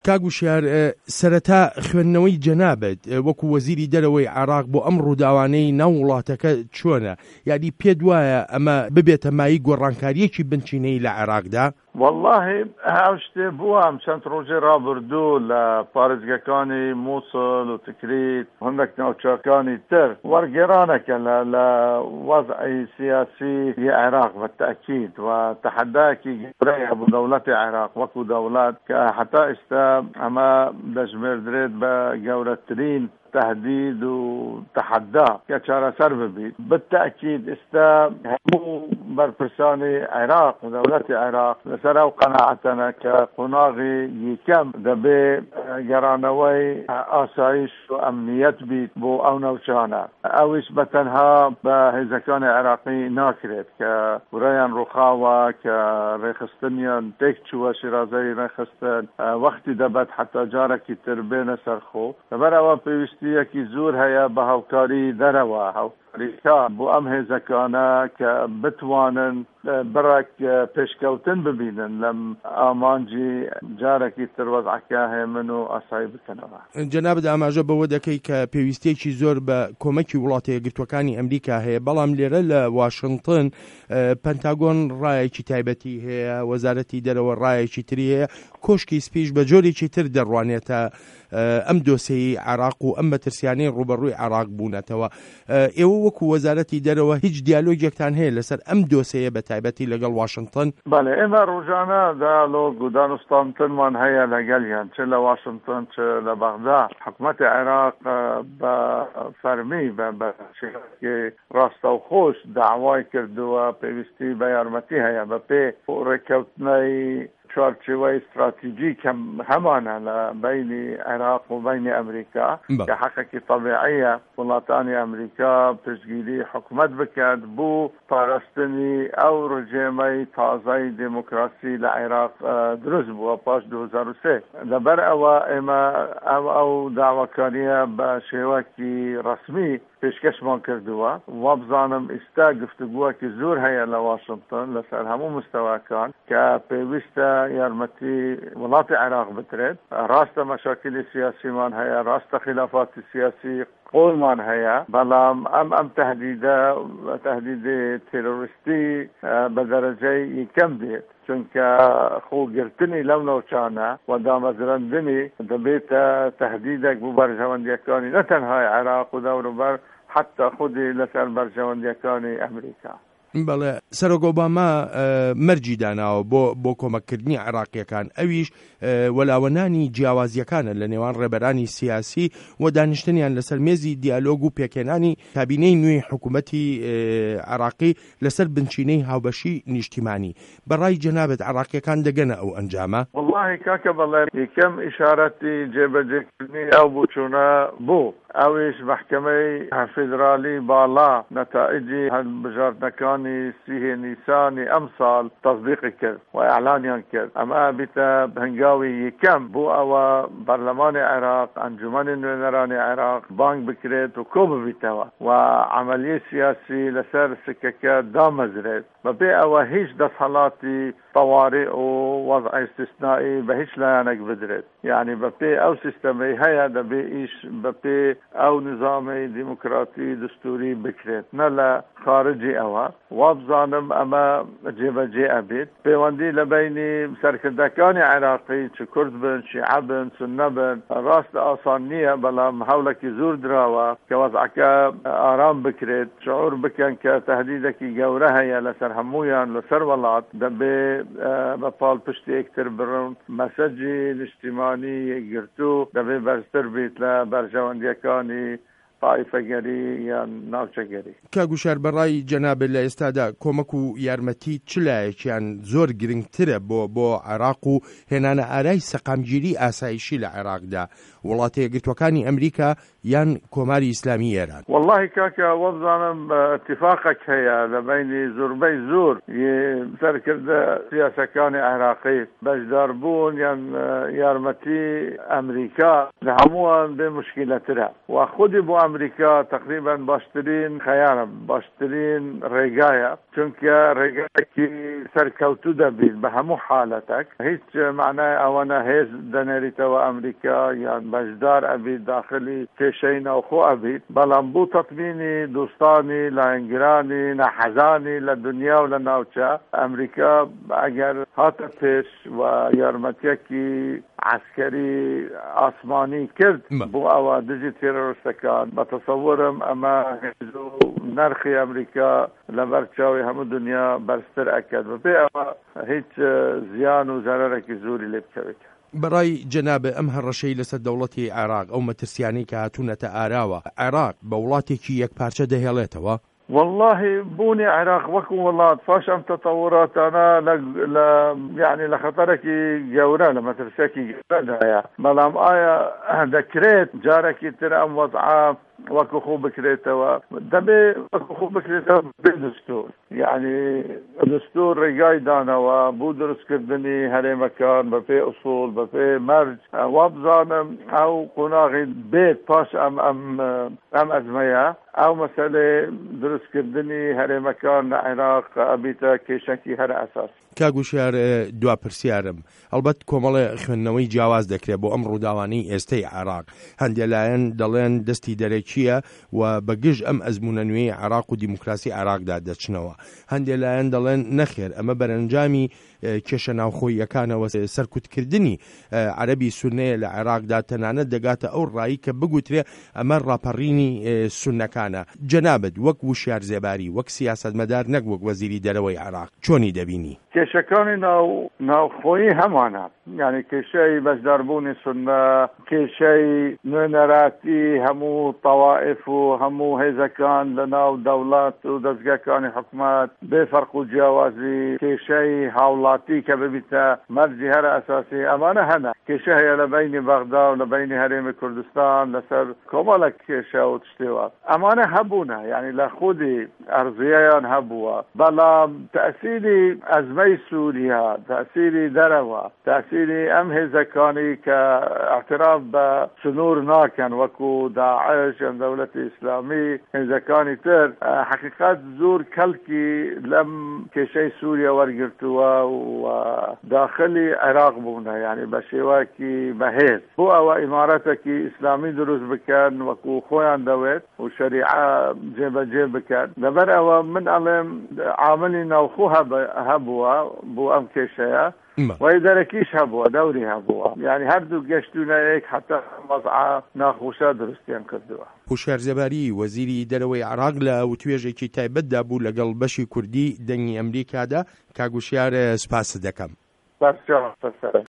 کاگوشیار سەرەتا خوێندنەوەی جەنابەت وەکو وەزیری دەرەوەی عێراق بۆ ئەم ڕووداوانەی ناو وڵاتەکە چۆنە؟ یادی پێت وایە ئەمە ببێتە مایی گۆڕانکاریەکی بنچینەی لە عێراقدا؟ والله هاو شتێ بووە چەند ڕۆژێ ڕابردوو لە پارێزگەکانی مووسڵ و تکریت هەندێک ناوچەکانی تر وەرگێڕانەکە لە وەزعی سیاسی عێراق بەتەئکید و تەحەدایەکی گەورەیە بۆ دەوڵەتی عێراق وەکو دەوڵەت کە حتا ئێستا ئەمە دەژمێردرێت بە گەورەترین تهدید و تحدا کە چارەسەر ببیت. بالتأكيد ئێستا هەموو بەرپرسانی عێراق و دەوڵەتی عێراق لەسەر ئەو قەناعەتەنە کە قۆناغی یەکەم دەبێ گەڕانەوەی ئاسایش و ئەمنیەت بیت بۆ ئەو نەوچانە. ئەویش بەتەنها بە هێزەکانی عێراقی ناکرێت کە وڕێیان ڕووخاوە کە ڕێخستنیان تێک چووە شیرازەی ڕێخستن وەختی دەبێت حتا جارێکی تر بێنە سەرخۆ. لەبەرەوە پێویستیەکی زۆر هەیە بە هاوکاری دەرەوە هاوکاریکا بۆ ئەم هێزەکانە کە بتوانن بڕێک پێشکەوتن ببینن لەم ئامانجی جارێکی تر وەزعەکە هێمن و ئاسایی بکەنەوە. جەنابەت ئاماژە بەوە دەکەی کە پێویستیەکی زۆر بە کۆمەکی وڵاتە یەکگرتووەکانی ئەمریکا هەیە، بەڵام لێرە لە واشنگتن پەنتاگۆن ڕایەکی تایبەتی هەیە، وەزارەتی دەرەوە ڕایەکی تری هەیە، کۆشکی سپیش بە جۆرێکی تر دەڕوانێتە ئەم دۆسەی عێراق و ئەم مەترسیانەی ڕوبەڕووی عێراق بوونەتەوە. ئێوە وەکو وەزارەتی دەرەوە هیچ دیالۆگێکتان هەیە لەسەر ئەم دۆسەیە بە تایبەتی لەگەڵ واشنگتن؟ بەڵێ ئێمە ڕۆژانە دایالۆگ و دانوستانتنمان هەیە لەگەڵیان، چ لە واشنگتن چ لە بەغدا. حکوومەتی عێراق بە فەرمی بە شێوەیەکی ڕاستەوخۆش داوای کردووە پێویستی بە یارمەتی هەیە بە پێ ڕێککەوتنەی چوارچێوەی استراتیژیک هەمانە لە بینی عێراق و بینی ئەمریکا کە حەقێکی طبیعیە وڵاتانی ئەمریکا پشتگیری حکومت بکات بۆ پاراستنی ئەو ڕژێمەی تازای دموکراسی لە عێراق دروست بووە پاش 2003. لەبەر ئەوە ئێمە ئەو داواکاریە بە شێوەیەکی ڕسمی پێشکەشمان کردووە و بزانم ئێستا گفتوگووەکی زۆر هەیە لە واشنگتن لەسەر هەموو مستەواکان کە پێویستە یارمەتی وڵاتی عێراق بکرێت. ڕاستە مەشاکلی سیاسیمان هەیە، ڕاستە خلافاتی سیاسی قۆڵمان هەیە، بەڵام ئەم تهدیدی تێرۆریستی بە دەرەجەی یەکەم بێت، چونکە خۆگرتنی لەو نەوچانە و دامەزراندنی دەبێتە تهدیدێک بۆ بەرژەوەندیەکانی نەتەنهای عێراق و دەوروبەر حتا خودی لەسەر بەرژەوەندیەکانی ئەمریکا. بەڵێ سەرۆک ئۆباما مەرجی داناوە بۆ کۆمەکردنی عێراقیەکان، ئەویش وەلاوەنانی جیاوازیەکانە لە نێوان ڕێبەرانی سیاسی و دانیشتنیان لەسەر مێزی دیالۆگ و پێکێنانی کابینەی نوێی حکوومەتی عێراقی لەسەر بنچینەی هاوبەشی نیشتیمانی. بەڕای جەنابەت عێراقیەکان دەگەنە ئەو ئەنجامە؟ والله کاکە بەڵێ یەکەم ئیشارەتی جێبەجێکردنی ئەو بووچوونە بوو. ئەویش محکمەی فیدرالی باڵا نەتائجی هەڵبژاردنەکانی سیهێ نیسانی ئەم ساڵ تەصدیقی کرد و ئەعلانیان کرد. ئەمە بیتە هەنگاوی یەکەم بۆ ئەوە بەرلەمانی عێراق، ئەنجومەنی نوێنەرانی عێراق بانگ بکرێت و کۆ ببیتەوە و عملیە سیاسی لەسەر سکەکە دامەزرێت بەبێ ئەوە هیچ دەسەڵاتی طوارئ و وضع استثنائي بە هیچ لایەنێک بدرێت. یعنی بەپێ ئەو سیستەمەی هەیە دەبێ ئیش بەپێ ئەو نظامی دیموکراتی دستوری بکرێت، نە لە خارجی ئەوە. وابزانم ئەمە جێبەجێ ئەبێت. پەیوەندی لە بینی سەرکردەکانی عێراقی چ کورد بن، شیعە بن، سوننە بن، ڕاست ئاسان نییە، بەڵام هەوڵێکی زۆر دراوە کە وەزعەکە ئارام بکرێت، شعور بکەن کە تەهدیدێکی گەورە هەیە لەسەر هەموویان لەسەر وڵات، دەبێ بەپاڵ پشتی یەکتر بڕن. مەسەجی نیشتیمانی یەکگرتوو دەبێ بەرزتر بیت لە بەرژەوەندیەکانی طائفەگەری یان ناوچەگەری. کاگوشار بەڕای جەنابێت لە ئێستادا کۆمەک و یارمەتی چ لایەکیان زۆر گرنگترە بۆ عێراق و هێنانە ئارای سەقامگیری ئاسایشی لە عێراقدا؟ وڵاتە یەکگرتووەکانی ئەمریکا یان کۆماری ئیسلامی ئێران؟ والله کاکە وەبزانم اتفاقك هەیە لە بینی زۆربەی زۆر سەرکردە سیاسەکانی عێراقی بەشداربوون یان یارمەتی ئەمریکا لە هەمووان بێ مشکلەترە و خودی بۆ ئەمریکا تقریبا باشترین خەیانە باشترین ڕێگایە چونکە ڕێگایەکی سەرکەوتوو دەبێت بە هەموو حالەتێک هیچ معنای ئەوەنە هێز دەنێریتەوە ئەمریکا یان بەشدار ئەبیت داخلی کێشەی ناوخۆ ئەبیت بەڵام بوو تەتبینی دوستانی لایەنگرانی نەحەزانی لە دنیا و لە ناوچە ئەمریکا ئەگەر هاتە پێش و یارمەتیەکی عسکەری ئاسمانی کرد بۆ ئەوە دژی تێرۆریستەکان بە تەسەوورم ئەمە نرخی ئەمریکا لەبەر چاوی هەموو دنیا بەرزتر ئەکرد بەبێ ئەوە هیچ زیان و زەرەرێکی زۆری لێ بکەوێت. بەڕای جەنابێ ئەم هەڕەشەی لەسەر دەوڵەتی عێراق ئەو مەترسیانەی کە هاتوونەتە ئاراوە عێراق بە وڵاتێکی یەکپارچە دەهێڵێتەوە؟ والله بوني عراق وەکو وڵات پاش ئەم تەتەوڕاتانە يعني لە خەتەرێکی گەورە لە مەترسێکی گەورەدایە بەڵام ئایا دەکرێت جارێکی تر ئەم وەضعە وەکو خۆ بکرێتەوە دەبێ وەکو خۆ بکرێتەوە بێ دستور يعني دستور ڕێگای دانەوە بۆ دروستکردنی هەرێمەکان بەپێ ئوسوڵ بەپێ مەرج وابزانم ئەو قۆناغی بێت پاش ئەم ئەزمەیە ئەو مەسەلێ دروستکردنی هەرێمەکان لە عێراق ئەبیتە کێشەکی هەر ئەساس. کاگوشیار دوا پرسیارم هەڵبەت کۆمەڵێ خوێندنەوەی جیاواز دەکرێت بۆ ئەم ڕووداوانەی ئێستەی عێراق هەندێک لایەن دەڵێن دەستی دەرەکیە و بەگشت ئەم ئەزمونە نوێی عێراق و دیموکراسی عێراقدا دەچنەوە هەندێک لایەن دەڵێن نەخێر ئەمە بەرەنجامی کێشە ناوخۆییەکانەوە سەرکوتکردنی عەرەبی سوننەیە لە عێراقدا تەنانەت دەگاتە ئەو ڕایی کە بگوترێ ئەمە ڕاپەڕینی سوننەکانە. جەنابەت وەک وشیار زێباری وەک سیاسەتمەدار نەک وەک وەزیری دەرەوەی عێراق چۆنی دەبینی؟ کێشەکانی ناوخۆیی هەمانە یعنی کێشەی بەشداربوونی سوننە کێشەی نوێنەراتی هەموو تەوائف و هەموو هێزەکان لە ناو دەوڵات و دەستگاکانی حکومەت بێفەرق و جیاوازی کێشەی هاوڵاتی کە ببیتە مەرجی هەر ئەساسی ئەمانە هەنە کێشە هەیە لە بینی بەغدا و لە بینی هەرێمی کوردستان لەسەر کۆمەڵێک کێشە و تشتێوە ئەمانە هەبوونە یعنی لە خودی ئەرزیەیان هەبووە بەڵام تەئسیری ئەزمەی سووریا تەئسیری دەرەوە تەئسیری ئەم هێزەکانی کە اعتراف بە سنوور ناکەن وەکو داعش یان دەوڵەتی ئیسلامی هێزەکانی تر حقیقەت زۆر کەلکی لەم کێشەی سووریا وەرگرتووە و داخلی عێراق بوونە یعنی بە شێوەیەکی بەهێز بۆ ئەوە ئیمارەتێکی ئیسلامی دروست بکەن وەکو خۆیان دەوێت و شەریعە جێبەجێ بکەن لەبەر ئەوە من ئەڵێم عاملی ناوخۆ هەبووە بۆ ئەم کێشەیە وای دەرەکیش هەبووە دەوری هەبووە یعنی هەردوو گەشتونەیەک حتا وەضعە ناخۆشە دروستیان کردووە. وشیار زێباری وەزیری دەرەوەی عێراق لە وتوێژێکی تایبەتدا بوو لەگەڵ بەشی کوردی دەنگی ئەمریکادا. کاگوشیار سپاس دەکەم.